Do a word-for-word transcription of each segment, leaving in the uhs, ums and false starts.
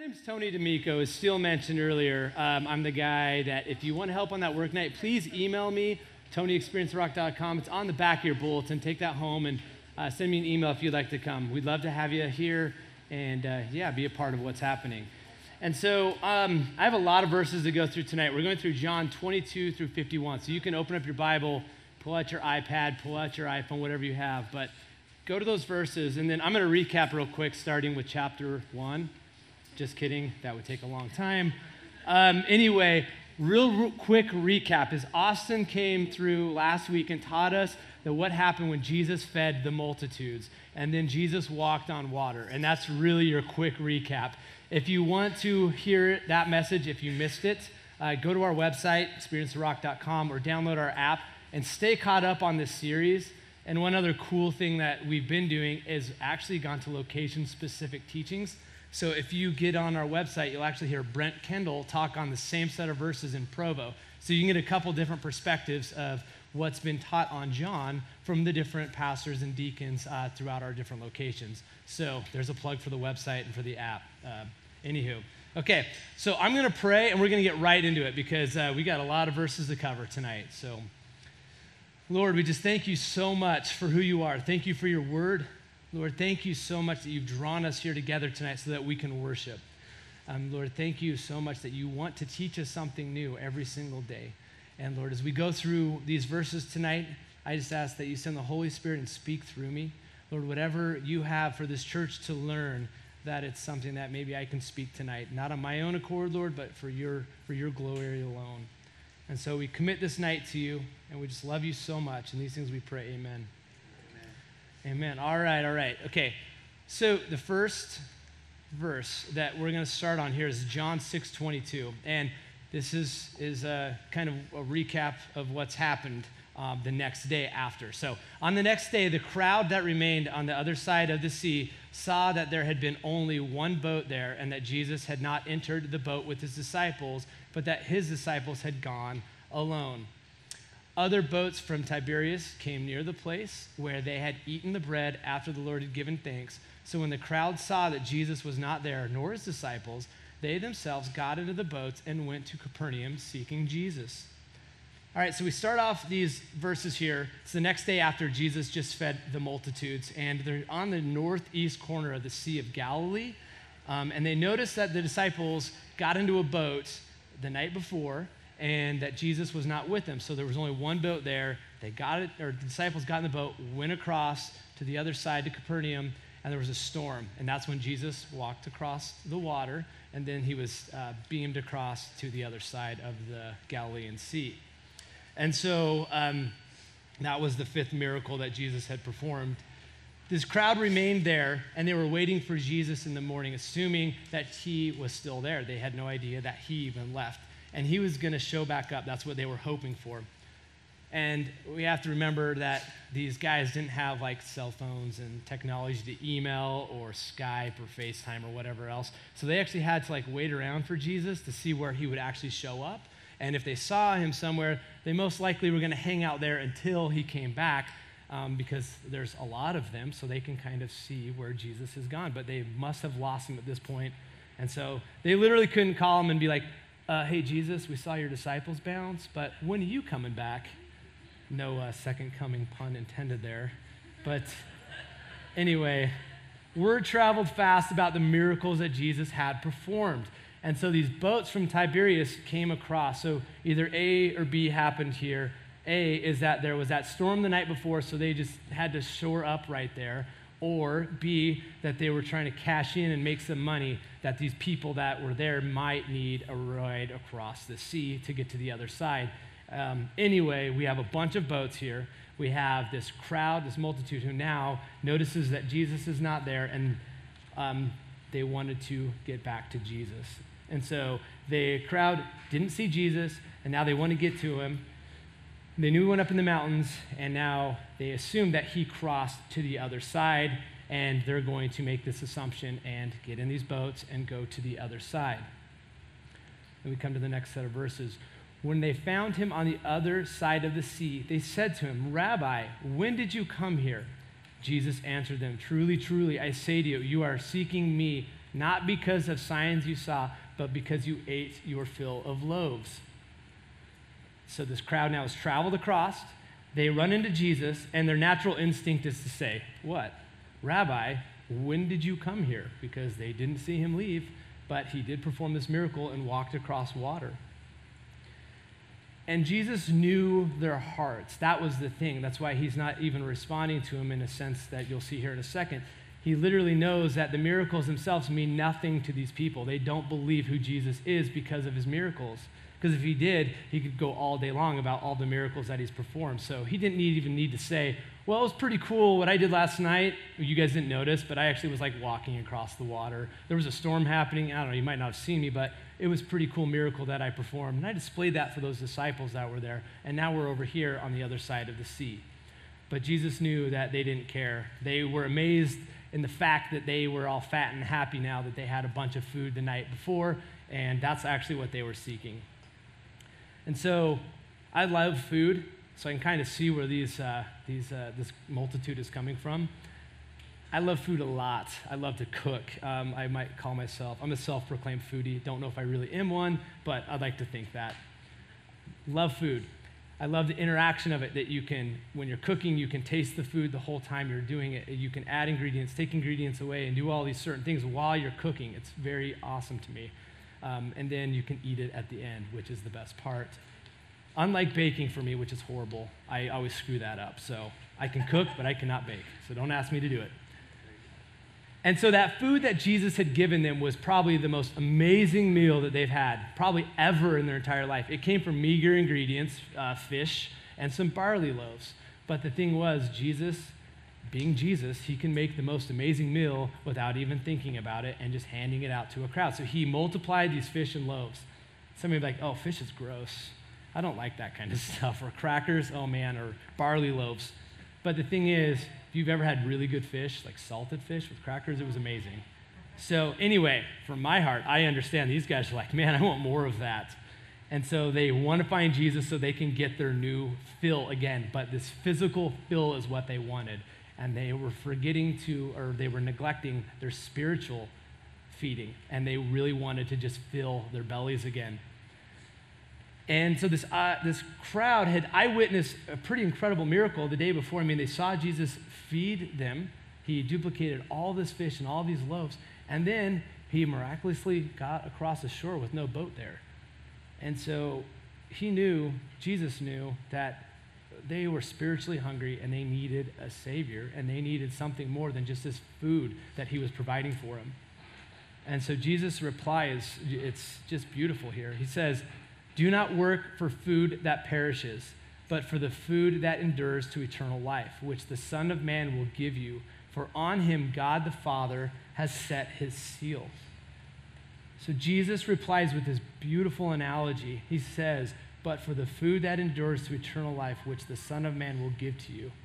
name's Tony D'Amico. As Steele mentioned earlier, um, I'm the guy that if you want help on that work night, please email me, tony experience rock dot com. It's on the back of your bulletin. Take that home and uh, send me an email if you'd like to come. We'd love to have you here and, uh, yeah, be a part of what's happening. And so um, I have a lot of verses to go through tonight. We're going through John twenty-two through fifty-one. So you can open up your Bible, pull out your iPad, pull out your iPhone, whatever you have. But go to those verses, and then I'm going to recap real quick, starting with chapter one. Just kidding. That would take a long time. Um, anyway, real, real quick recap is Austin came through last week and taught us that what happened when Jesus fed the multitudes, and then Jesus walked on water. And that's really your quick recap. If you want to hear that message, if you missed it, uh, go to our website, experience rock dot com, or download our app and stay caught up on this series. And one other cool thing that we've been doing is actually gone to location-specific teachings. So if you get on our website, you'll actually hear Brent Kendall talk on the same set of verses in Provo. So you can get a couple different perspectives of what's been taught on John from the different pastors and deacons uh, throughout our different locations. So there's a plug for the website and for the app. Uh, anywho. Okay, so I'm going to pray, and we're going to get right into it because uh, we got a lot of verses to cover tonight. So, Lord, we just thank you so much for who you are. Thank you for your word. Lord, thank you so much that you've drawn us here together tonight so that we can worship. Um, Lord, thank you so much that you want to teach us something new every single day. And Lord, as we go through these verses tonight, I just ask that you send the Holy Spirit and speak through me. Lord, whatever you have for this church to learn, that it's something that maybe I can speak tonight, not on my own accord, Lord, but for your for your glory alone. And so we commit this night to you, and we just love you so much. And these things we pray, amen. Amen. Amen. All right, all right. Okay, so the first verse that we're going to start on here is John six twenty-two. And this is, is a kind of a recap of what's happened um, the next day after. So on the next day, the crowd that remained on the other side of the sea saw that there had been only one boat there and that Jesus had not entered the boat with his disciples, but that his disciples had gone alone. Other boats from Tiberias came near the place where they had eaten the bread after the Lord had given thanks. So when the crowd saw that Jesus was not there, nor his disciples, they themselves got into the boats and went to Capernaum seeking Jesus. All right, so we start off these verses here. It's the next day after Jesus just fed the multitudes, and they're on the northeast corner of the Sea of Galilee. Um, and they noticed that the disciples got into a boat the night before, and that Jesus was not with them. So there was only one boat there. They got it, or the disciples got in the boat, went across to the other side to Capernaum, and there was a storm. And that's when Jesus walked across the water, and then he was uh, beamed across to the other side of the Galilean Sea. And so um, that was the fifth miracle that Jesus had performed. This crowd remained there, and they were waiting for Jesus in the morning, assuming that he was still there. They had no idea that he even left. And he was going to show back up. That's what they were hoping for. And we have to remember that these guys didn't have like cell phones and technology to email or Skype or FaceTime or whatever else. So they actually had to like wait around for Jesus to see where he would actually show up. And if they saw him somewhere, they most likely were going to hang out there until he came back um, because there's a lot of them, so they can kind of see where Jesus has gone. But they must have lost him at this point. And so they literally couldn't call him and be like, uh, hey, Jesus, we saw your disciples bounce, but when are you coming back? No uh, second coming pun intended there. But anyway, word traveled fast about the miracles that Jesus had performed. And so these boats from Tiberias came across. So either A or B happened here. A is that there was that storm the night before, so they just had to shore up right there. Or B, that they were trying to cash in and make some money, that these people that were there might need a ride across the sea to get to the other side. Um, anyway, we have a bunch of boats here. We have this crowd, this multitude who now notices that Jesus is not there, and um, they wanted to get back to Jesus. And so the crowd didn't see Jesus, and now they want to get to him. They knew he went up in the mountains, and now they assumed that he crossed to the other side, and they're going to make this assumption and get in these boats and go to the other side. Then we come to the next set of verses. When they found him on the other side of the sea, they said to him, Rabbi, when did you come here? Jesus answered them, Truly, truly, I say to you, you are seeking me not because of signs you saw, but because you ate your fill of loaves. So this crowd now has traveled across. They run into Jesus, and their natural instinct is to say, what? Rabbi, when did you come here? Because they didn't see him leave, but he did perform this miracle and walked across water. And Jesus knew their hearts. That was the thing. That's why he's not even responding to him in a sense that you'll see here in a second. He literally knows that the miracles themselves mean nothing to these people. They don't believe who Jesus is because of his miracles. Because if he did, he could go all day long about all the miracles that he's performed. So he didn't need, even need to say, well, it was pretty cool what I did last night. You guys didn't notice, but I actually was like walking across the water. There was a storm happening. I don't know, you might not have seen me, but it was a pretty cool miracle that I performed. And I displayed that for those disciples that were there. And now we're over here on the other side of the sea. But Jesus knew that they didn't care. They were amazed in the fact that they were all fat and happy now that they had a bunch of food the night before. And that's actually what they were seeking. And so I love food, so I can kind of see where these, uh, these, uh, this multitude is coming from. I love food a lot. I love to cook. Um, I might call myself, I'm a self-proclaimed foodie. Don't know if I really am one, but I'd like to think that. Love food. I love the interaction of it, that you can, when you're cooking, you can taste the food the whole time you're doing it. You can add ingredients, take ingredients away, and do all these certain things while you're cooking. It's very awesome to me. Um, and then you can eat it at the end, which is the best part. Unlike baking for me, which is horrible, I always screw that up. So I can cook, but I cannot bake. So don't ask me to do it. And so that food that Jesus had given them was probably the most amazing meal that they've had, probably ever in their entire life. It came from meager ingredients, uh, fish, and some barley loaves. But the thing was, Jesus, being Jesus, he can make the most amazing meal without even thinking about it and just handing it out to a crowd. So he multiplied these fish and loaves. Somebody would be like, oh, fish is gross. I don't like that kind of stuff. Or crackers, oh man, or barley loaves. But the thing is, if you've ever had really good fish, like salted fish with crackers, it was amazing. So anyway, from my heart, I understand these guys are like, man, I want more of that. And so they want to find Jesus so they can get their new fill again. But this physical fill is what they wanted. And they were forgetting to, or they were neglecting their spiritual feeding. And they really wanted to just fill their bellies again. And so this uh, this crowd had eyewitnessed a pretty incredible miracle the day before. I mean, they saw Jesus feed them. He duplicated all this fish and all these loaves. And then he miraculously got across the shore with no boat there. And so he knew, Jesus knew, that they were spiritually hungry and they needed a Savior, and they needed something more than just this food that he was providing for them. And so Jesus' reply is, it's just beautiful here. He says, do not work for food that perishes, but for the food that endures to eternal life, which the Son of Man will give you. For on him God the Father has set his seal. So Jesus replies with this beautiful analogy. He says, but for the food that endures to eternal life, which the Son of Man will give to you.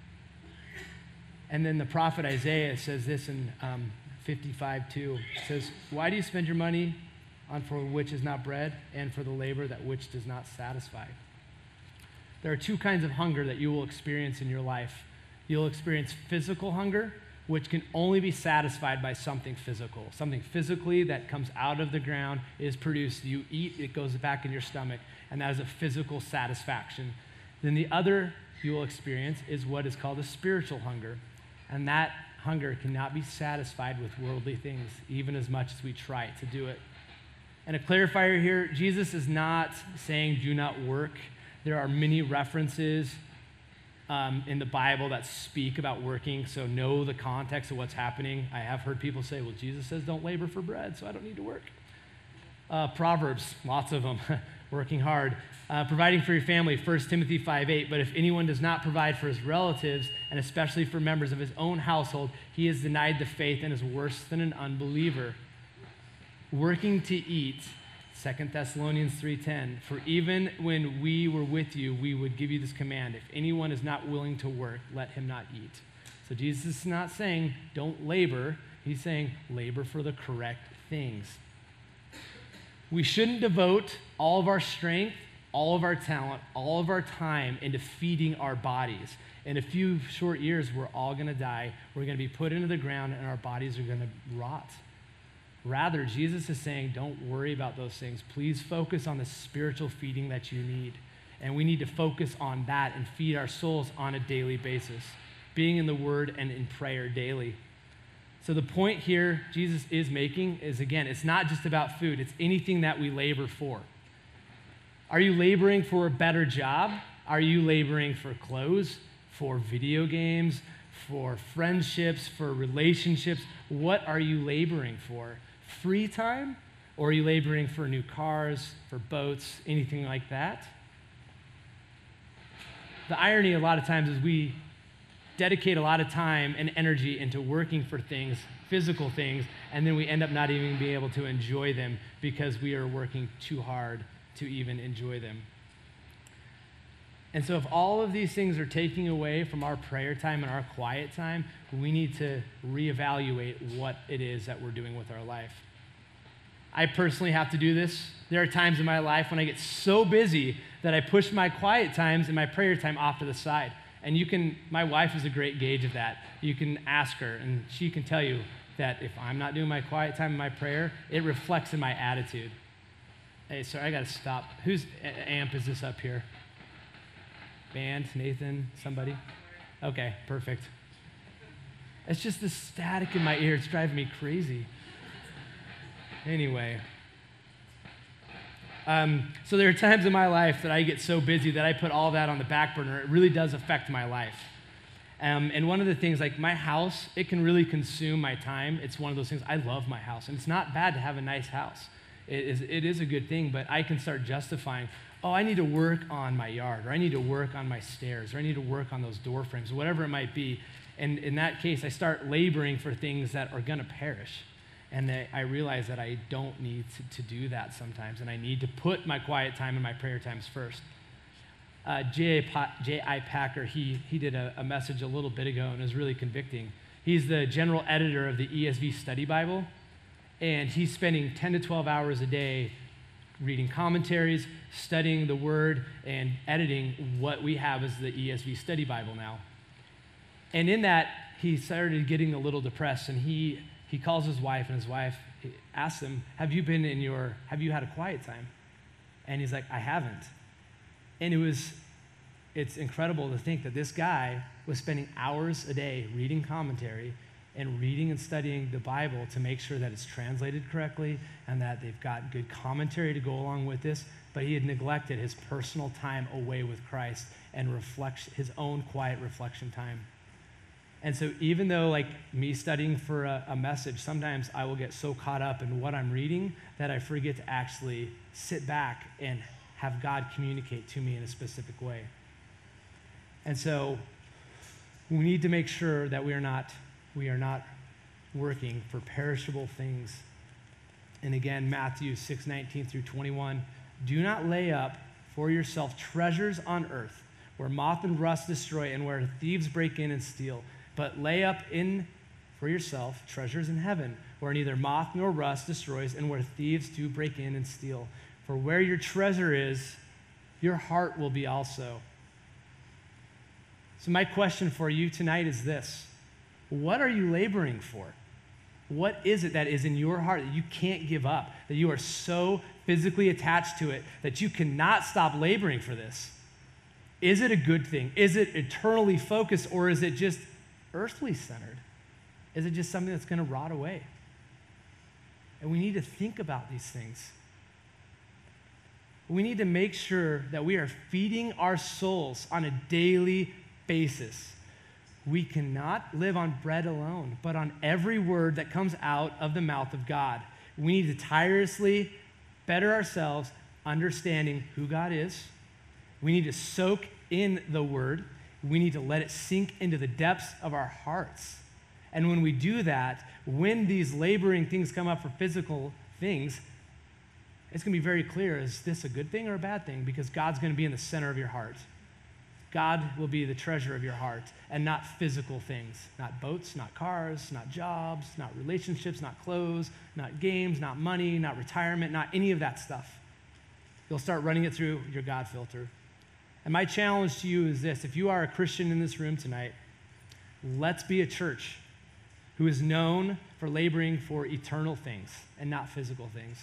And then the prophet Isaiah says this in um, fifty-five two. It says, why do you spend your money on for which is not bread, and for the labor that which does not satisfy? There are two kinds of hunger that you will experience in your life. You'll experience physical hunger, which can only be satisfied by something physical. Something physically that comes out of the ground is produced. You eat, it goes back in your stomach, and that is a physical satisfaction. Then the other you will experience is what is called a spiritual hunger, and that hunger cannot be satisfied with worldly things, even as much as we try to do it. And a clarifier here, Jesus is not saying do not work. There are many references um, in the Bible that speak about working, so know the context of what's happening. I have heard people say, well, Jesus says don't labor for bread, so I don't need to work. Uh, Proverbs, lots of them, working hard. Uh, providing for your family, First Timothy five eight, but if anyone does not provide for his relatives, and especially for members of his own household, he is denied the faith and is worse than an unbeliever. Working to eat, Second Thessalonians three ten, for even when we were with you, we would give you this command. If anyone is not willing to work, let him not eat. So Jesus is not saying don't labor. He's saying labor for the correct things. We shouldn't devote all of our strength, all of our talent, all of our time into feeding our bodies. In a few short years, we're all going to die. We're going to be put into the ground, and our bodies are going to rot. Rather, Jesus is saying, don't worry about those things. Please focus on the spiritual feeding that you need. And we need to focus on that and feed our souls on a daily basis, being in the Word and in prayer daily. So the point here Jesus is making is, again, it's not just about food. It's anything that we labor for. Are you laboring for a better job? Are you laboring for clothes, for video games, for friendships, for relationships? What are you laboring for? Free time? Or are you laboring for new cars, for boats, anything like that? The irony a lot of times is we dedicate a lot of time and energy into working for things, physical things, and then we end up not even being able to enjoy them because we are working too hard to even enjoy them. And so if all of these things are taking away from our prayer time and our quiet time, we need to reevaluate what it is that we're doing with our life. I personally have to do this. There are times in my life when I get so busy that I push my quiet times and my prayer time off to the side. And you can, my wife is a great gauge of that. You can ask her, and she can tell you that if I'm not doing my quiet time and my prayer, it reflects in my attitude. Hey, sorry, I got to stop. Whose amp is this up here? Band, Nathan, somebody? Okay, perfect. It's just the static in my ear. It's driving me crazy. Anyway. Um, so there are times in my life that I get so busy that I put all that on the back burner. It really does affect my life. Um, and one of the things, like my house, it can really consume my time. It's one of those things. I love my house, and it's not bad to have a nice house. It is, it is a good thing, but I can start justifying, oh, I need to work on my yard, or I need to work on my stairs, or I need to work on those door frames, whatever it might be. And in that case, I start laboring for things that are going to perish. And I realize that I don't need to, to do that sometimes, and I need to put my quiet time and my prayer times first. Uh, J I Packer, he, he did a, a message a little bit ago, and it was really convicting. He's the general editor of the E S V Study Bible, and he's spending ten to twelve hours a day reading commentaries, studying the Word, and editing what we have as the E S V Study Bible now. And in that, he started getting a little depressed, and he He calls his wife, and his wife asks him, have you been in your, have you had a quiet time? And he's like, I haven't. And it was, it's incredible to think that this guy was spending hours a day reading commentary and reading and studying the Bible to make sure that it's translated correctly and that they've got good commentary to go along with this, but he had neglected his personal time away with Christ and reflect, his own quiet reflection time. And so even though, like me studying for a, a message, sometimes I will get so caught up in what I'm reading that I forget to actually sit back and have God communicate to me in a specific way. And so we need to make sure that we are not, we are not working for perishable things. And again, Matthew six nineteen through twenty-one, do not lay up for yourself treasures on earth where moth and rust destroy and where thieves break in and steal. But lay up in for yourself treasures in heaven, where neither moth nor rust destroys, and where thieves do break in and steal. For where your treasure is, your heart will be also. So my question for you tonight is this. What are you laboring for? What is it that is in your heart that you can't give up, that you are so physically attached to it that you cannot stop laboring for this? Is it a good thing? Is it eternally focused, or is it just earthly centered? Is it just something that's going to rot away? And we need to think about these things. We need to make sure that we are feeding our souls on a daily basis. We cannot live on bread alone, but on every word that comes out of the mouth of God. We need to tirelessly better ourselves, understanding who God is. We need to soak in the Word. We need to let it sink into the depths of our hearts. And when we do that, when these laboring things come up for physical things, it's going to be very clear, is this a good thing or a bad thing? Because God's going to be in the center of your heart. God will be the treasure of your heart, and not physical things. Not boats, not cars, not jobs, not relationships, not clothes, not games, not money, not retirement, not any of that stuff. You'll start running it through your God filter. And my challenge to you is this. If you are a Christian in this room tonight, let's be a church who is known for laboring for eternal things and not physical things.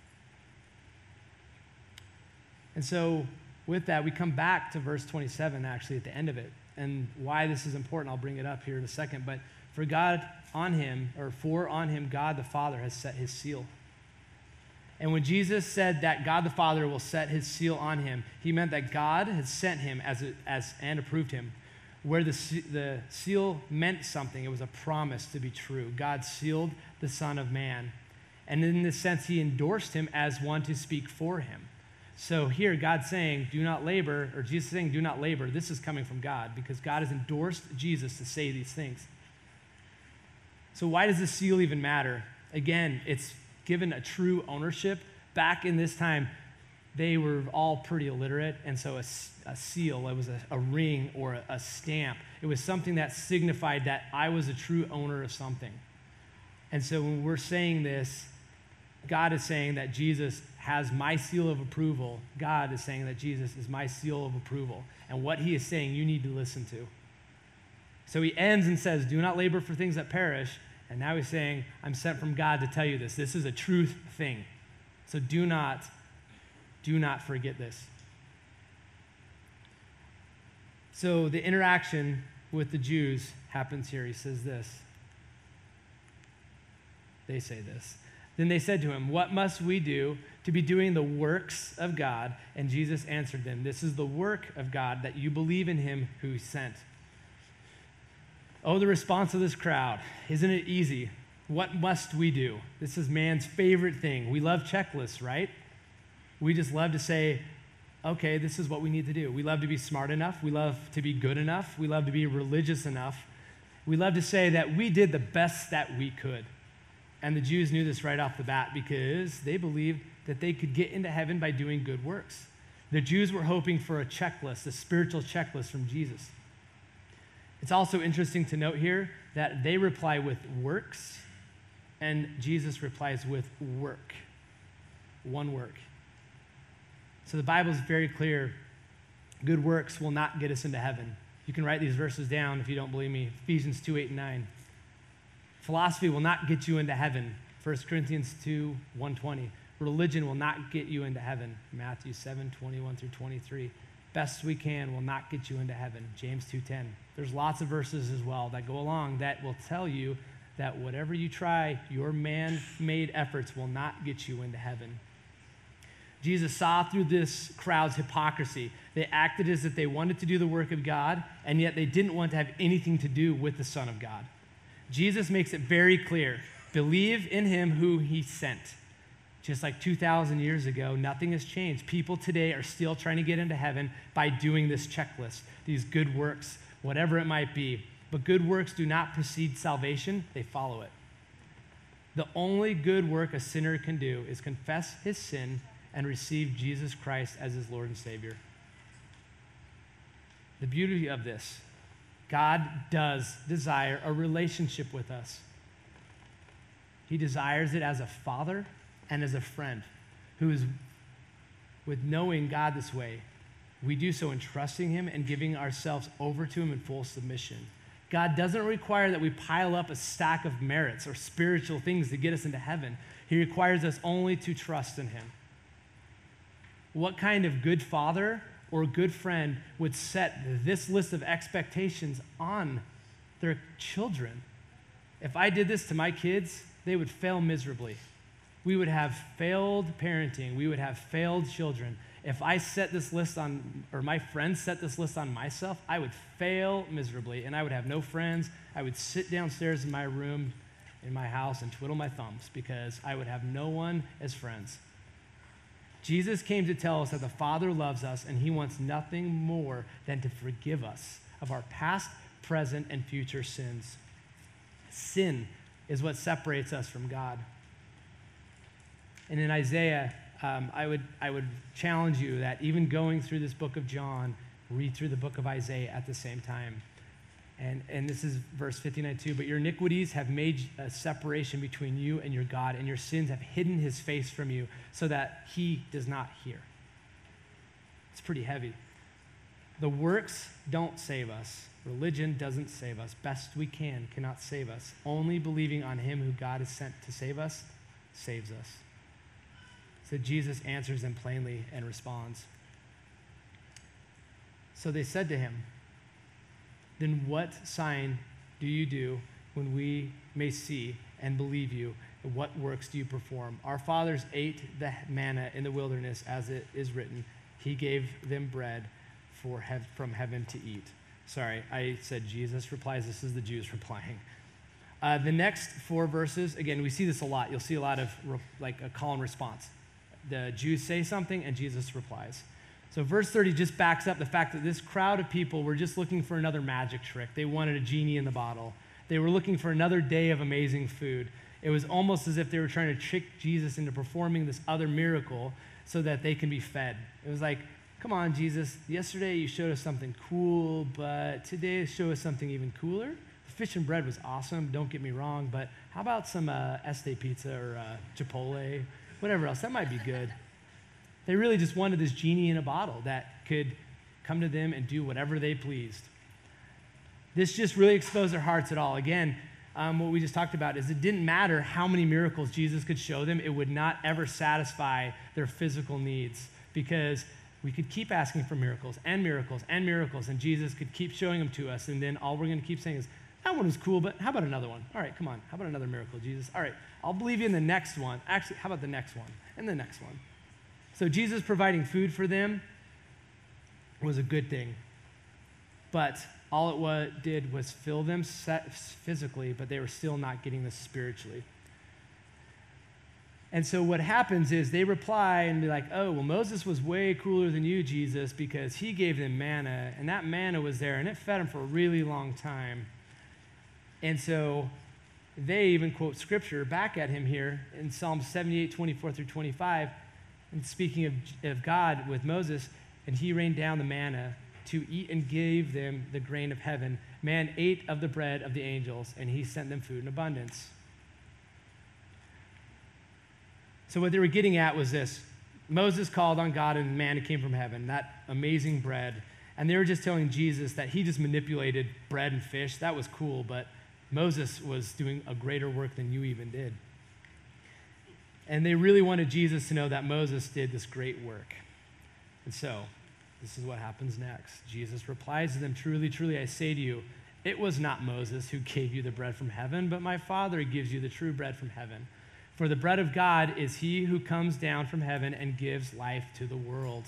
And so with that, we come back to verse twenty-seven, actually, at the end of it. And why this is important, I'll bring it up here in a second. But for God on him, or for on him, God the Father has set his seal. And when Jesus said that God the Father will set his seal on him, he meant that God had sent him as, a, as and approved him. Where the, the seal meant something, it was a promise to be true. God sealed the Son of Man. And in this sense, he endorsed him as one to speak for him. So here, God's saying, do not labor, or Jesus saying, do not labor. This is coming from God because God has endorsed Jesus to say these things. So why does the seal even matter? Again, it's given a true ownership. Back in this time, they were all pretty illiterate, and so a, a seal, it was a, a ring or a, a stamp. It was something that signified that I was a true owner of something. And so when we're saying this, God is saying that Jesus has my seal of approval. God is saying that Jesus is my seal of approval. And what he is saying, you need to listen to. So he ends and says, do not labor for things that perish. And now he's saying, I'm sent from God to tell you this. This is a truth thing. So do not, do not forget this. So the interaction with the Jews happens here. He says this. They say this. Then they said to him, what must we do to be doing the works of God? And Jesus answered them, this is the work of God, that you believe in him who he sent. Oh, the response of this crowd. Isn't it easy? What must we do? This is man's favorite thing. We love checklists, right? We just love to say, okay, this is what we need to do. We love to be smart enough. We love to be good enough. We love to be religious enough. We love to say that we did the best that we could. And the Jews knew this right off the bat because they believed that they could get into heaven by doing good works. The Jews were hoping for a checklist, a spiritual checklist from Jesus. It's also interesting to note here that they reply with works, and Jesus replies with work. One work. So the Bible is very clear. Good works will not get us into heaven. You can write these verses down if you don't believe me. Ephesians two, eight, and nine. Philosophy will not get you into heaven. First Corinthians two, one twenty. Religion will not get you into heaven. Matthew seven, twenty-one through twenty-three. Best we can will not get you into heaven. James two ten. There's lots of verses as well that go along that will tell you that whatever you try, your man-made efforts will not get you into heaven. Jesus saw through this crowd's hypocrisy. They acted as if they wanted to do the work of God, and yet they didn't want to have anything to do with the Son of God. Jesus makes it very clear. Believe in him who he sent. Just like two thousand years ago, nothing has changed. People today are still trying to get into heaven by doing this checklist, these good works, whatever it might be. But good works do not precede salvation, they follow it. The only good work a sinner can do is confess his sin and receive Jesus Christ as his Lord and Savior. The beauty of this, God does desire a relationship with us. He desires it as a father and as a friend who is, with knowing God this way, we do so in trusting him and giving ourselves over to him in full submission. God doesn't require that we pile up a stack of merits or spiritual things to get us into heaven. He requires us only to trust in him. What kind of good father or good friend would set this list of expectations on their children? If I did this to my kids, they would fail miserably. We would have failed parenting. We would have failed children. If I set this list on, or my friends set this list on myself, I would fail miserably, and I would have no friends. I would sit downstairs in my room in my house and twiddle my thumbs because I would have no one as friends. Jesus came to tell us that the Father loves us, and he wants nothing more than to forgive us of our past, present, and future sins. Sin is what separates us from God. And in Isaiah, um, I would I would challenge you that even going through this book of John, read through the book of Isaiah at the same time. And, and this is verse fifty-nine too, but your iniquities have made a separation between you and your God, and your sins have hidden his face from you so that he does not hear. It's pretty heavy. The works don't save us. Religion doesn't save us. Best we can cannot save us. Only believing on him who God has sent to save us saves us. So Jesus answers them plainly and responds. So they said to him, then what sign do you do when we may see and believe you? And what works do you perform? Our fathers ate the manna in the wilderness, as it is written. He gave them bread for hev- from heaven to eat. Sorry, I said Jesus replies. This is the Jews replying. Uh, the next four verses, again, we see this a lot. You'll see a lot of re- like a call and response. The Jews say something and Jesus replies. So verse thirty just backs up the fact that this crowd of people were just looking for another magic trick. They wanted a genie in the bottle. They were looking for another day of amazing food. It was almost as if they were trying to trick Jesus into performing this other miracle so that they can be fed. It was like, come on, Jesus, yesterday you showed us something cool, but today show us something even cooler. The fish and bread was awesome, don't get me wrong, but how about some uh, Este pizza or uh, Chipotle, whatever else? That might be good. They really just wanted this genie in a bottle that could come to them and do whatever they pleased. This just really exposed their hearts at all. Again, um, what we just talked about is it didn't matter how many miracles Jesus could show them. It would not ever satisfy their physical needs, because we could keep asking for miracles and miracles and miracles, and Jesus could keep showing them to us, and then all we're going to keep saying is, that one was cool, but how about another one? All right, come on. How about another miracle, Jesus? All right, I'll believe you in the next one. Actually, how about the next one and the next one? So Jesus providing food for them was a good thing. But all it was, did was fill them physically, but they were still not getting this spiritually. And so what happens is they reply and be like, oh, well, Moses was way cooler than you, Jesus, because he gave them manna, and that manna was there, and it fed them for a really long time. And so they even quote scripture back at him here in Psalm seventy-eight, twenty-four through twenty-five, and speaking of, of God with Moses, and he rained down the manna to eat and gave them the grain of heaven. Man ate of the bread of the angels, and he sent them food in abundance. So what they were getting at was this. Moses called on God, and manna came from heaven, that amazing bread. And they were just telling Jesus that he just manipulated bread and fish. That was cool, but Moses was doing a greater work than you even did. And they really wanted Jesus to know that Moses did this great work. And so, this is what happens next. Jesus replies to them, truly, truly, I say to you, it was not Moses who gave you the bread from heaven, but my Father gives you the true bread from heaven. For the bread of God is he who comes down from heaven and gives life to the world.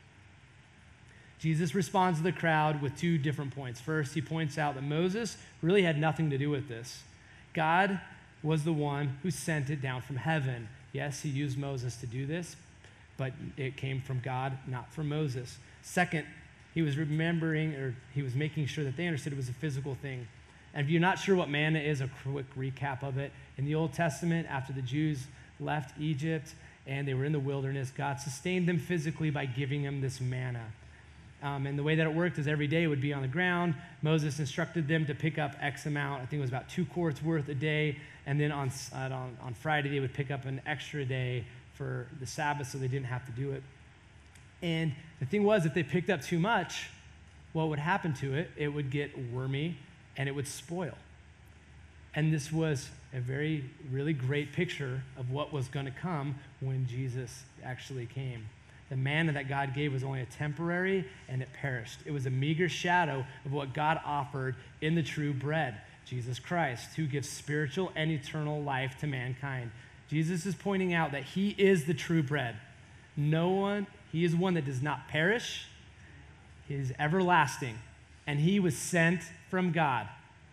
Jesus responds to the crowd with two different points. First, he points out that Moses really had nothing to do with this. God was the one who sent it down from heaven. Yes, he used Moses to do this, but it came from God, not from Moses. Second, he was remembering, or he was making sure that they understood it was a physical thing. And if you're not sure what manna is, a quick recap of it. In the Old Testament, after the Jews left Egypt and they were in the wilderness, God sustained them physically by giving them this manna. Um, and the way that it worked is every day it would be on the ground. Moses instructed them to pick up X amount. I think it was about two quarts worth a day. And then on, uh, on, on Friday, they would pick up an extra day for the Sabbath so they didn't have to do it. And the thing was, if they picked up too much, what would happen to it? It would get wormy and it would spoil. And this was a very, really great picture of what was going to come when Jesus actually came. The manna that God gave was only a temporary, and it perished. It was a meager shadow of what God offered in the true bread, Jesus Christ, who gives spiritual and eternal life to mankind. Jesus is pointing out that he is the true bread. No one, he is one that does not perish. He is everlasting, and he was sent from God.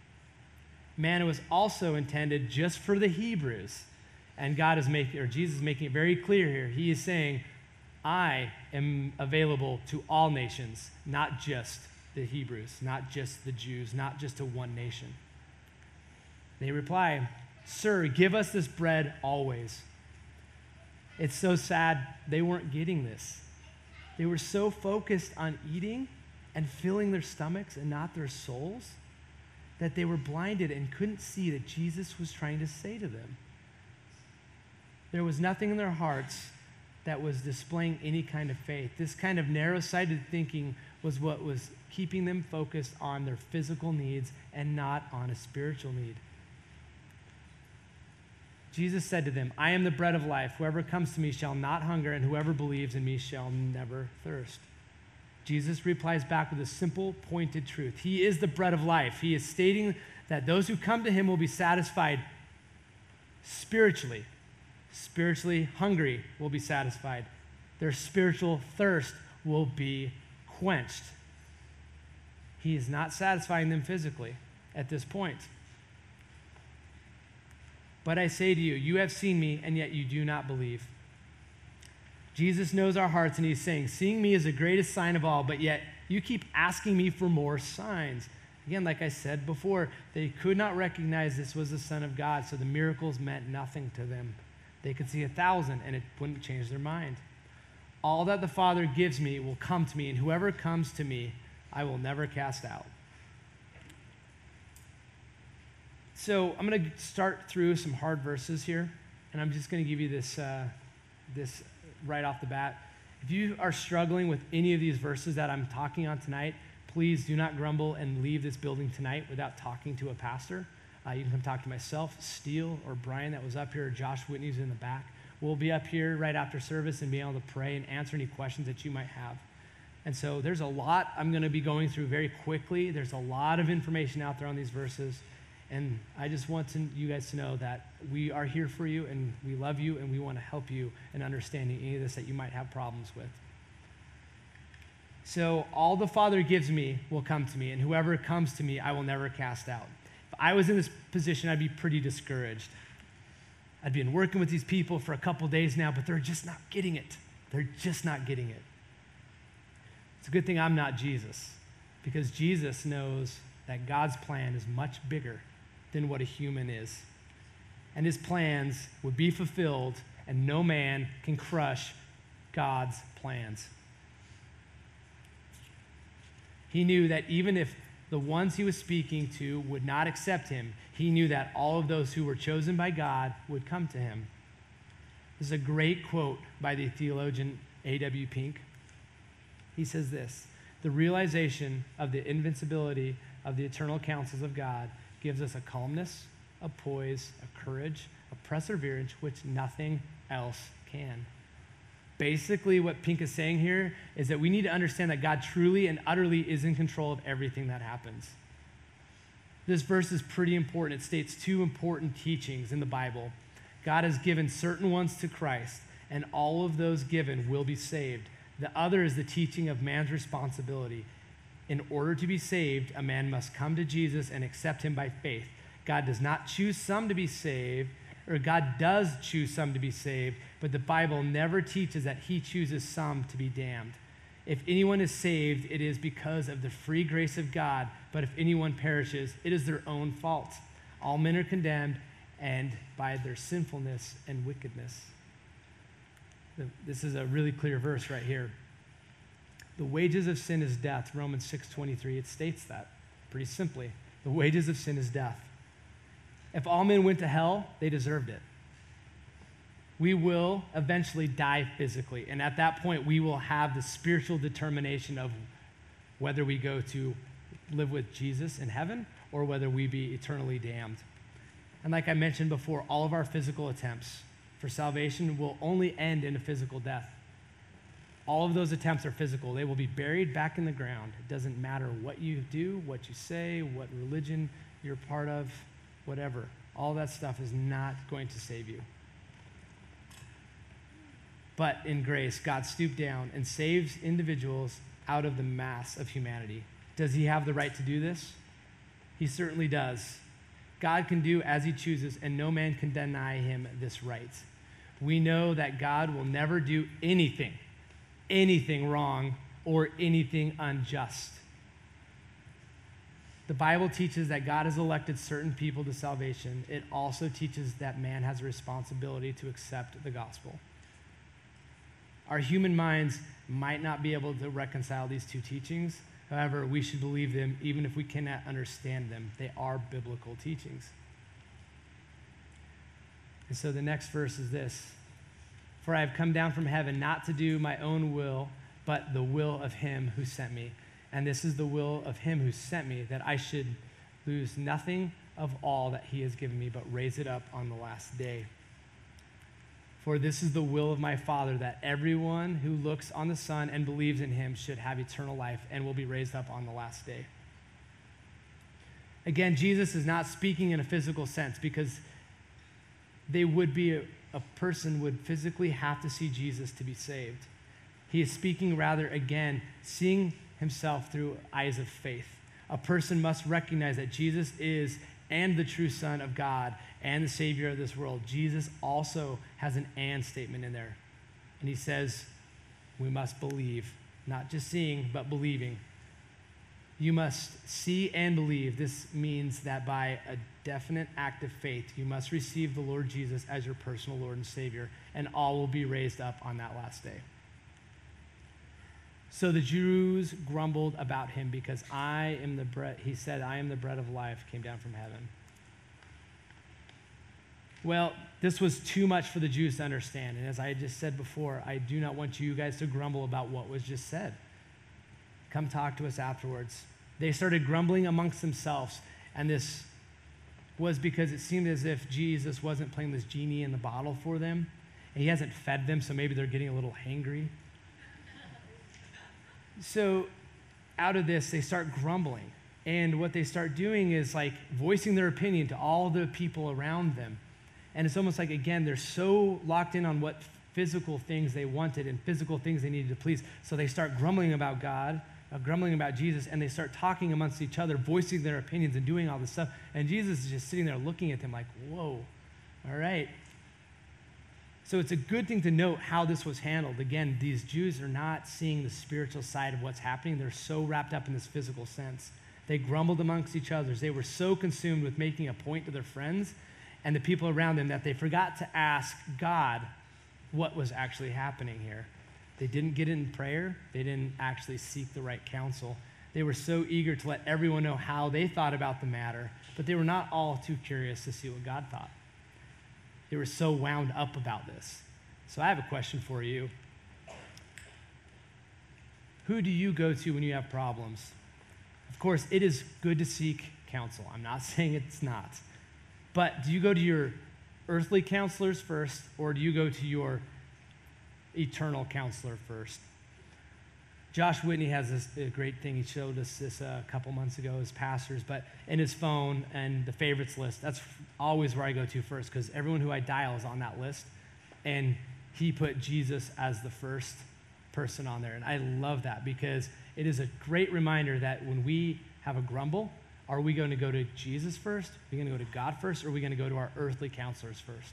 Manna was also intended just for the Hebrews, and God is making, or Jesus is making it very clear here. He is saying, I am available to all nations, not just the Hebrews, not just the Jews, not just to one nation. They reply, Sir, give us this bread always. It's so sad they weren't getting this. They were so focused on eating and filling their stomachs and not their souls that they were blinded and couldn't see that Jesus was trying to say to them. There was nothing in their hearts that was displaying any kind of faith. This kind of narrow-sighted thinking was what was keeping them focused on their physical needs and not on a spiritual need. Jesus said to them, I am the bread of life. Whoever comes to me shall not hunger, and whoever believes in me shall never thirst. Jesus replies back with a simple, pointed truth. He is the bread of life. He is stating that those who come to him will be satisfied spiritually. Spiritually hungry will be satisfied. Their spiritual thirst will be quenched. He is not satisfying them physically at this point. But I say to you, you have seen me, and yet you do not believe. Jesus knows our hearts, and he's saying, seeing me is the greatest sign of all, but yet you keep asking me for more signs. Again, like I said before, they could not recognize this was the Son of God, so the miracles meant nothing to them. They could see a thousand, and it wouldn't change their mind. All that the Father gives me will come to me, and whoever comes to me, I will never cast out. So I'm going to start through some hard verses here, and I'm just going to give you this, uh, this right off the bat. If you are struggling with any of these verses that I'm talking on tonight, please do not grumble and leave this building tonight without talking to a pastor. Uh, you can come talk to myself, Steele, or Brian that was up here, or Josh Whitney's in the back. We'll be up here right after service and be able to pray and answer any questions that you might have. And so there's a lot I'm going to be going through very quickly. There's a lot of information out there on these verses. And I just want to, you guys to know that we are here for you, and we love you, and we want to help you in understanding any of this that you might have problems with. So all the Father gives me will come to me, and whoever comes to me, I will never cast out. If I was in this position, I'd be pretty discouraged. I'd been working with these people for a couple days now, but they're just not getting it. They're just not getting it. It's a good thing I'm not Jesus, because Jesus knows that God's plan is much bigger than what a human is. And his plans would be fulfilled, and no man can crush God's plans. He knew that even if the ones he was speaking to would not accept him, he knew that all of those who were chosen by God would come to him. This is a great quote by the theologian A W Pink. He says this, the realization of the invincibility of the eternal counsels of God gives us a calmness, a poise, a courage, a perseverance which nothing else can. Basically, what Pink is saying here is that we need to understand that God truly and utterly is in control of everything that happens. This verse is pretty important. It states two important teachings in the Bible. God has given certain ones to Christ, and all of those given will be saved. The other is the teaching of man's responsibility. In order to be saved, a man must come to Jesus and accept him by faith. God does not choose some to be saved, or God does choose some to be saved, but the Bible never teaches that he chooses some to be damned. If anyone is saved, it is because of the free grace of God, but if anyone perishes, it is their own fault. All men are condemned, and by their sinfulness and wickedness. This is a really clear verse right here. The wages of sin is death, Romans six twenty-three. It states that pretty simply. The wages of sin is death. If all men went to hell, they deserved it. We will eventually die physically, and at that point, we will have the spiritual determination of whether we go to live with Jesus in heaven or whether we be eternally damned. And like I mentioned before, all of our physical attempts for salvation will only end in a physical death. All of those attempts are physical. They will be buried back in the ground. It doesn't matter what you do, what you say, what religion you're part of, whatever. All that stuff is not going to save you. But in grace, God stooped down and saves individuals out of the mass of humanity. Does he have the right to do this? He certainly does. God can do as he chooses, and no man can deny him this right. We know that God will never do anything anything wrong or anything unjust. The Bible teaches that God has elected certain people to salvation. It also teaches that man has a responsibility to accept the gospel. Our human minds might not be able to reconcile these two teachings. However, we should believe them even if we cannot understand them. They are biblical teachings. And so the next verse is this. For I have come down from heaven not to do my own will, but the will of him who sent me. And this is the will of him who sent me, that I should lose nothing of all that he has given me, but raise it up on the last day. For this is the will of my Father, that everyone who looks on the Son and believes in him should have eternal life and will be raised up on the last day. Again, Jesus is not speaking in a physical sense, because they would be, a, a person would physically have to see Jesus to be saved. He is speaking rather, again, seeing himself through eyes of faith. A person must recognize that Jesus is and the true Son of God and the Savior of this world. Jesus also has an and statement in there. And he says, we must believe, not just seeing, but believing. You must see and believe. This means that by a definite act of faith, you must receive the Lord Jesus as your personal Lord and Savior, and all will be raised up on that last day. So the Jews grumbled about him because I am the bread, he said, I am the bread of life, came down from heaven. Well, this was too much for the Jews to understand. And as I just said before, I do not want you guys to grumble about what was just said. Come talk to us afterwards. They started grumbling amongst themselves, and this was because it seemed as if Jesus wasn't playing this genie in the bottle for them, and he hasn't fed them, so maybe they're getting a little hangry. So out of this, they start grumbling. And what they start doing is like voicing their opinion to all the people around them. And it's almost like, again, they're so locked in on what physical things they wanted and physical things they needed to please. So they start grumbling about God, uh, grumbling about Jesus, and they start talking amongst each other, voicing their opinions and doing all this stuff. And Jesus is just sitting there looking at them like, whoa, all right. So it's a good thing to note how this was handled. Again, these Jews are not seeing the spiritual side of what's happening. They're so wrapped up in this physical sense. They grumbled amongst each other. They were so consumed with making a point to their friends and the people around them that they forgot to ask God what was actually happening here. They didn't get in prayer. They didn't actually seek the right counsel. They were so eager to let everyone know how they thought about the matter, but they were not all too curious to see what God thought. They were so wound up about this. So I have a question for you. Who do you go to when you have problems? Of course, it is good to seek counsel. I'm not saying it's not. But do you go to your earthly counselors first, or do you go to your eternal counselor first? Josh Whitney has this a great thing. He showed us this a couple months ago as pastors, but in his phone and the favorites list, that's always where I go to first, because everyone who I dial is on that list. And he put Jesus as the first person on there. And I love that, because it is a great reminder that when we have a grumble, are we going to go to Jesus first? Are we going to go to God first? Or are we going to go to our earthly counselors first?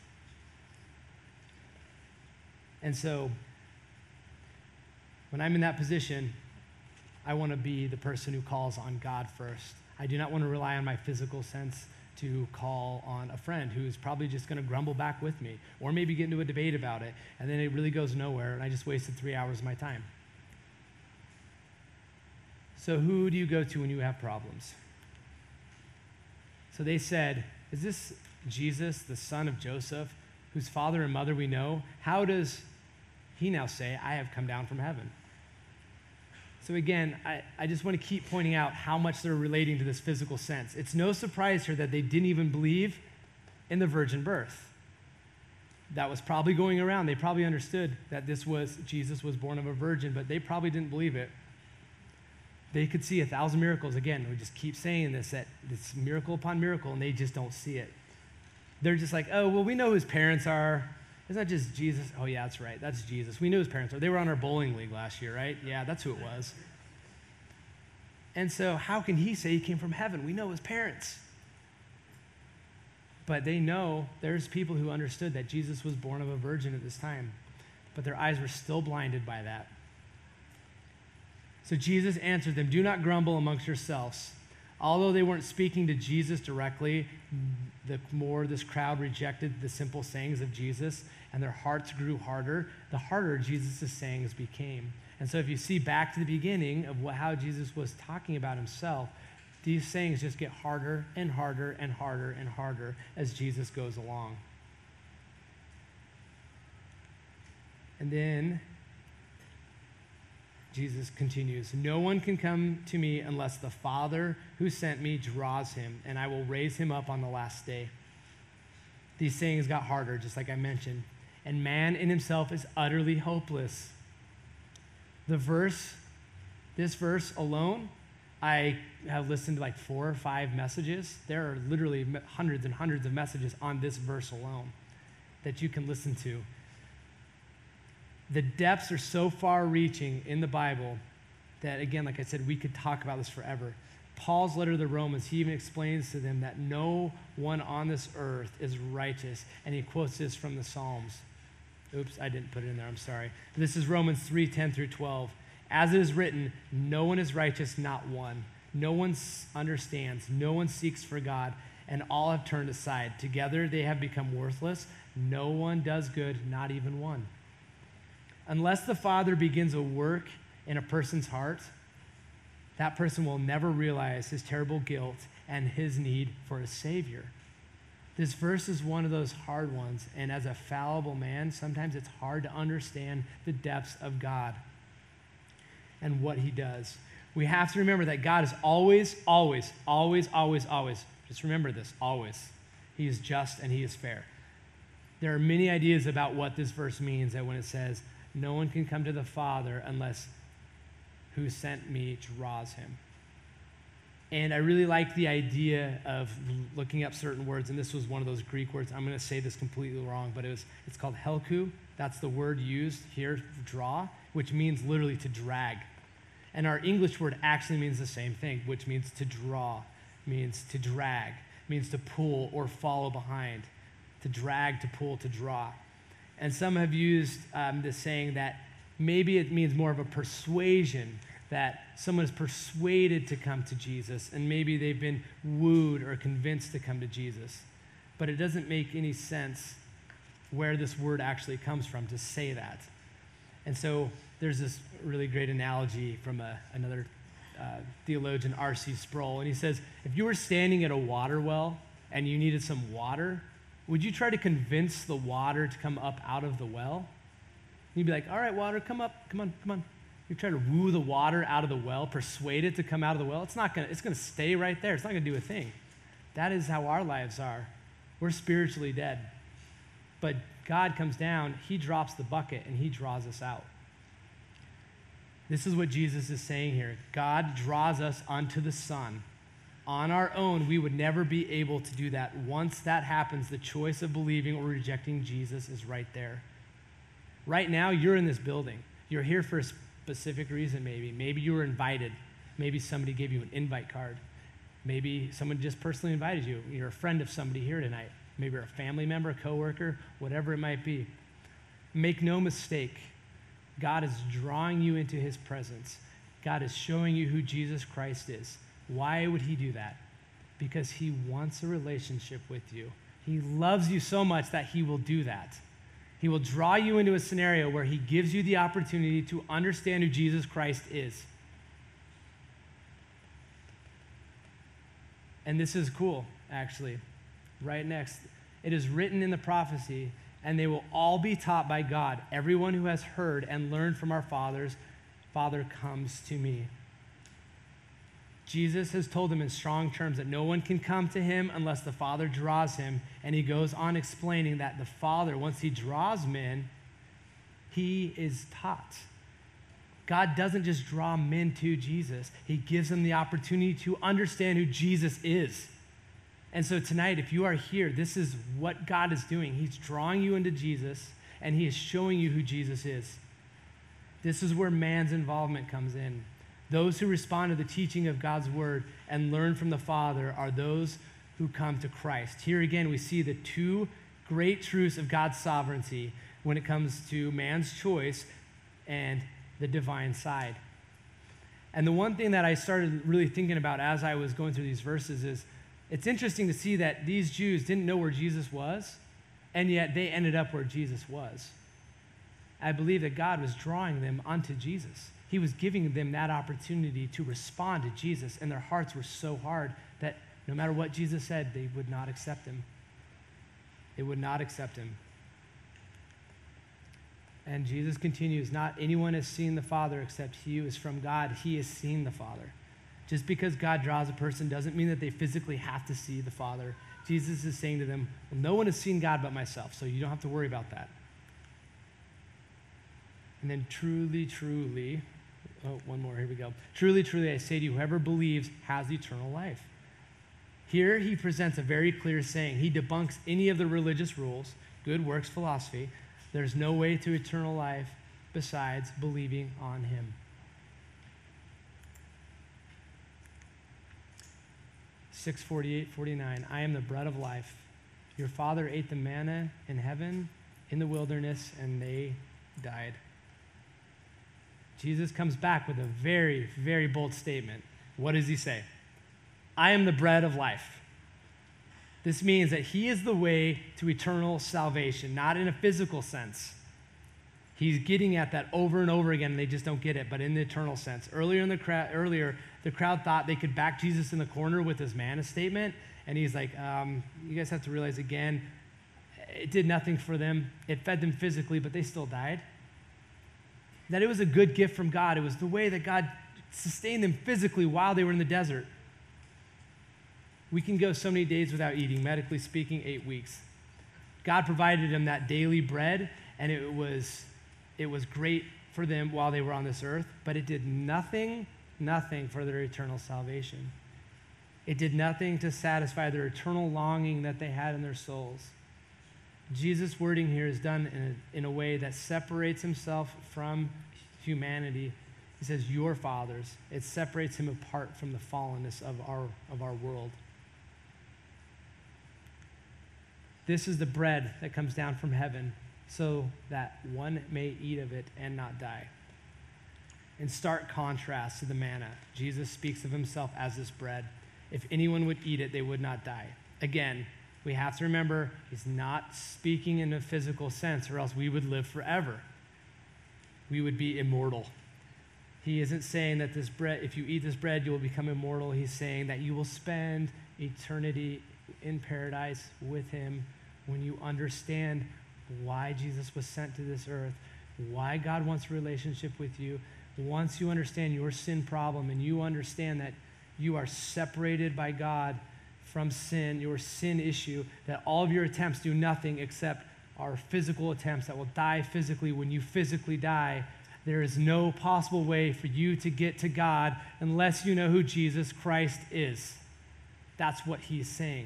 And so when I'm in that position, I want to be the person who calls on God first. I do not want to rely on my physical sense to call on a friend who is probably just going to grumble back with me, or maybe get into a debate about it, and then it really goes nowhere, and I just wasted three hours of my time. So who do you go to when you have problems? So they said, is this Jesus, the son of Joseph, whose father and mother we know? How does he now say, I have come down from heaven? So again, I, I just want to keep pointing out how much they're relating to this physical sense. It's no surprise here that they didn't even believe in the virgin birth. That was probably going around. They probably understood that this was, Jesus was born of a virgin, but they probably didn't believe it. They could see a thousand miracles. Again, we just keep saying this, that it's miracle upon miracle, and they just don't see it. They're just like, oh, well, we know who his parents are. It's not just Jesus. Oh, yeah, that's right. That's Jesus. We knew his parents are. They were on our bowling league last year, right? Yeah, that's who it was. And so how can he say he came from heaven? We know his parents. But they know there's people who understood that Jesus was born of a virgin at this time, but their eyes were still blinded by that. So Jesus answered them, do not grumble amongst yourselves. Although they weren't speaking to Jesus directly, the more this crowd rejected the simple sayings of Jesus and their hearts grew harder, the harder Jesus' sayings became. And so if you see back to the beginning of what, how Jesus was talking about himself, these sayings just get harder and harder and harder and harder as Jesus goes along. And then Jesus continues, no one can come to me unless the Father who sent me draws him, and I will raise him up on the last day. These sayings got harder, just like I mentioned, and man in himself is utterly hopeless. The verse, this verse alone, I have listened to like four or five messages. There are literally hundreds and hundreds of messages on this verse alone that you can listen to. The depths are so far-reaching in the Bible that, again, like I said, we could talk about this forever. Paul's letter to the Romans, he even explains to them that no one on this earth is righteous, and he quotes this from the Psalms. Oops, I didn't put it in there, I'm sorry. This is Romans three, ten through twelve. As it is written, no one is righteous, not one. No one understands, no one seeks for God, and all have turned aside. Together they have become worthless. No one does good, not even one. Unless the Father begins a work in a person's heart, that person will never realize his terrible guilt and his need for a Savior. This verse is one of those hard ones, and as a fallible man, sometimes it's hard to understand the depths of God and what he does. We have to remember that God is always, always, always, always, always, just remember this, always. He is just and he is fair. There are many ideas about what this verse means, that when it says, no one can come to the Father unless who sent me draws him. And I really like the idea of looking up certain words, and this was one of those Greek words. I'm going to say this completely wrong, but it was, it's called helku. That's the word used here, draw, which means literally to drag. And our English word actually means the same thing, which means to draw, means to drag, means to pull or follow behind, to drag, to pull, to draw. And some have used um, this saying that maybe it means more of a persuasion, that someone is persuaded to come to Jesus, and maybe they've been wooed or convinced to come to Jesus. But it doesn't make any sense where this word actually comes from to say that. And so there's this really great analogy from a, another uh, theologian, R C Sproul, and he says, if you were standing at a water well and you needed some water, would you try to convince the water to come up out of the well? You'd be like, all right, water, come up, come on, come on. You try to woo the water out of the well, persuade it to come out of the well. It's not gonna, it's gonna stay right there. It's not gonna do a thing. That is how our lives are. We're spiritually dead. But God comes down, he drops the bucket, and he draws us out. This is what Jesus is saying here. God draws us unto the Son. On our own, we would never be able to do that. Once that happens, the choice of believing or rejecting Jesus is right there. Right now, you're in this building. You're here for a specific reason, maybe. Maybe you were invited. Maybe somebody gave you an invite card. Maybe someone just personally invited you. You're a friend of somebody here tonight. Maybe you're a family member, a coworker, whatever it might be. Make no mistake, God is drawing you into his presence. God is showing you who Jesus Christ is. Why would he do that? Because he wants a relationship with you. He loves you so much that he will do that. He will draw you into a scenario where he gives you the opportunity to understand who Jesus Christ is. And this is cool, actually. Right next, it is written in the prophecy, and they will all be taught by God. Everyone who has heard and learned from our fathers, Father comes to me. Jesus has told them in strong terms that no one can come to him unless the Father draws him. And he goes on explaining that the Father, once he draws men, he is taught. God doesn't just draw men to Jesus. He gives them the opportunity to understand who Jesus is. And so tonight, if you are here, this is what God is doing. He's drawing you into Jesus, and he is showing you who Jesus is. This is where man's involvement comes in. Those who respond to the teaching of God's word and learn from the Father are those who come to Christ. Here again, we see the two great truths of God's sovereignty when it comes to man's choice and the divine side. And the one thing that I started really thinking about as I was going through these verses is, it's interesting to see that these Jews didn't know where Jesus was, and yet they ended up where Jesus was. I believe that God was drawing them unto Jesus. He was giving them that opportunity to respond to Jesus, and their hearts were so hard that no matter what Jesus said, they would not accept him. They would not accept him. And Jesus continues, not anyone has seen the Father except he who is from God. He has seen the Father. Just because God draws a person doesn't mean that they physically have to see the Father. Jesus is saying to them, well, no one has seen God but myself, so you don't have to worry about that. And then truly, truly, oh, one more, here we go. Truly, truly, I say to you, whoever believes has eternal life. Here he presents a very clear saying. He debunks any of the religious rules, good works philosophy. There's no way to eternal life besides believing on him. six forty-eight, forty-nine, I am the bread of life. Your father ate the manna in heaven in the wilderness, and they died. Jesus comes back with a very, very bold statement. What does he say? I am the bread of life. This means that he is the way to eternal salvation, not in a physical sense. He's getting at that over and over again, and they just don't get it, but in the eternal sense. Earlier in the crowd, earlier, the crowd thought they could back Jesus in the corner with his manna statement, and he's like, um, you guys have to realize again, it did nothing for them. It fed them physically, but they still died. That it was a good gift from God. It was the way that God sustained them physically while they were in the desert. We can go so many days without eating, medically speaking, eight weeks. God provided them that daily bread, and it was, it was great for them while they were on this earth, but it did nothing, nothing for their eternal salvation. It did nothing to satisfy their eternal longing that they had in their souls. Jesus' wording here is done in a, in a way that separates himself from humanity. He says, your fathers. It separates him apart from the fallenness of our, of our world. This is the bread that comes down from heaven so that one may eat of it and not die. In stark contrast to the manna, Jesus speaks of himself as this bread. If anyone would eat it, they would not die. Again, we have to remember he's not speaking in a physical sense, or else we would live forever. We would be immortal. He isn't saying that this bread, if you eat this bread, you will become immortal. He's saying that you will spend eternity in paradise with him when you understand why Jesus was sent to this earth, why God wants a relationship with you. Once you understand your sin problem and you understand that you are separated by God from sin, your sin issue, that all of your attempts do nothing except are physical attempts that will die physically. When you physically die, there is no possible way for you to get to God unless you know who Jesus Christ is. That's what he's saying.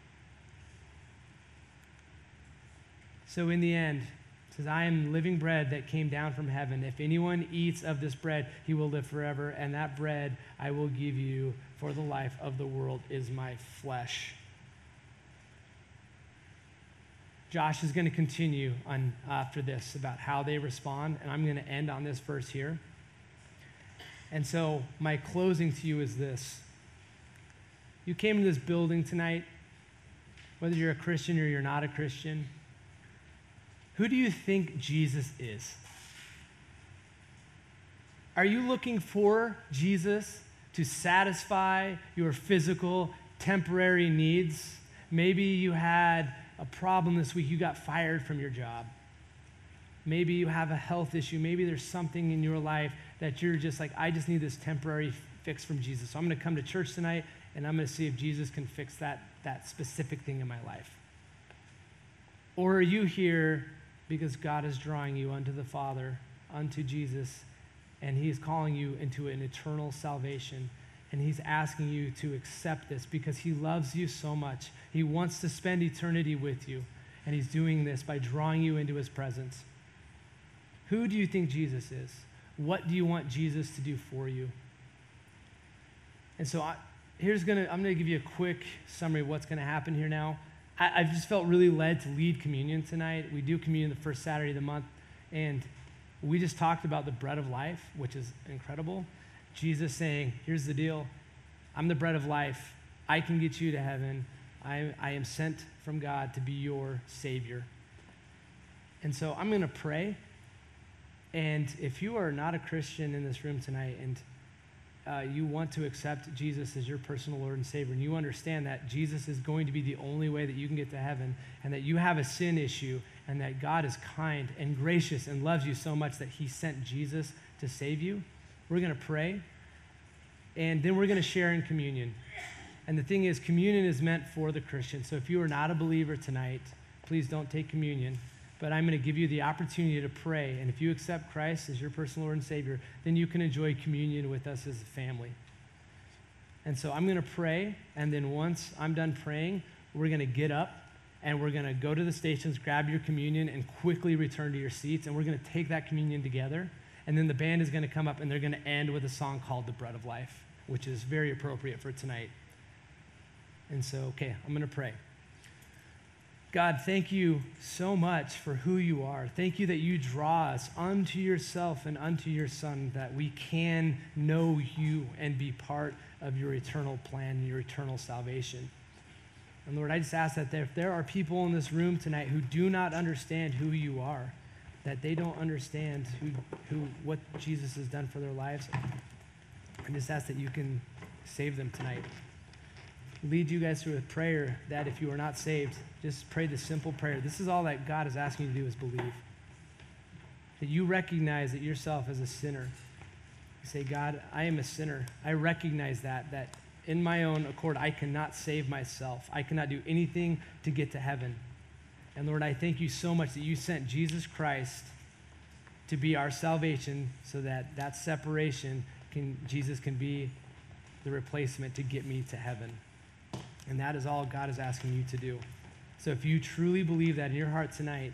So in the end, it says, I am living bread that came down from heaven. If anyone eats of this bread, he will live forever. And that bread I will give you for the life of the world is my flesh. Josh is going to continue on after this about how they respond, and I'm going to end on this verse here. And so my closing to you is this. You came to this building tonight, whether you're a Christian or you're not a Christian. Who do you think Jesus is? Are you looking for Jesus to satisfy your physical, temporary needs? Maybe you had a problem this week. You got fired from your job. Maybe you have a health issue. Maybe there's something in your life that you're just like, I just need this temporary fix from Jesus. So I'm going to come to church tonight, and I'm going to see if Jesus can fix that, that specific thing in my life. Or are you here because God is drawing you unto the Father, unto Jesus, and he is calling you into an eternal salvation, and he's asking you to accept this because he loves you so much. He wants to spend eternity with you, and he's doing this by drawing you into his presence. Who do you think Jesus is? What do you want Jesus to do for you? And so I, here's gonna, I'm gonna give you a quick summary of what's gonna happen here now. I, I've just felt really led to lead communion tonight. We do communion the first Saturday of the month, and we just talked about the bread of life, which is incredible. Jesus saying, here's the deal. I'm the bread of life. I can get you to heaven. I, I am sent from God to be your Savior. And so I'm going to pray. And if you are not a Christian in this room tonight and uh, you want to accept Jesus as your personal Lord and Savior, and you understand that Jesus is going to be the only way that you can get to heaven, and that you have a sin issue, and that God is kind and gracious and loves you so much that he sent Jesus to save you, we're going to pray, and then we're going to share in communion. And the thing is, communion is meant for the Christian. So if you are not a believer tonight, please don't take communion. But I'm going to give you the opportunity to pray. And if you accept Christ as your personal Lord and Savior, then you can enjoy communion with us as a family. And so I'm going to pray, and then once I'm done praying, we're going to get up, and we're going to go to the stations, grab your communion, and quickly return to your seats, and we're going to take that communion together. And then the band is going to come up, and they're going to end with a song called The Bread of Life, which is very appropriate for tonight. And so, okay, I'm going to pray. God, thank you so much for who you are. Thank you that you draw us unto yourself and unto your Son, that we can know you and be part of your eternal plan, your eternal salvation. And Lord, I just ask that if there are people in this room tonight who do not understand who you are, that they don't understand who, who what Jesus has done for their lives, I just ask that you can save them tonight. Lead you guys through a prayer that if you are not saved, just pray the simple prayer. This is all that God is asking you to do, is believe. That you recognize that yourself as a sinner. You say, God, I am a sinner. I recognize that, that in my own accord, I cannot save myself. I cannot do anything to get to heaven. And Lord, I thank you so much that you sent Jesus Christ to be our salvation, so that that separation, can Jesus can be the replacement to get me to heaven. And that is all God is asking you to do. So if you truly believe that in your heart tonight,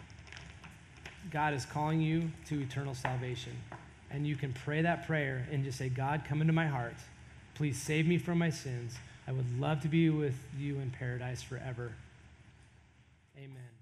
God is calling you to eternal salvation. And you can pray that prayer and just say, God, come into my heart. Please save me from my sins. I would love to be with you in paradise forever. Amen.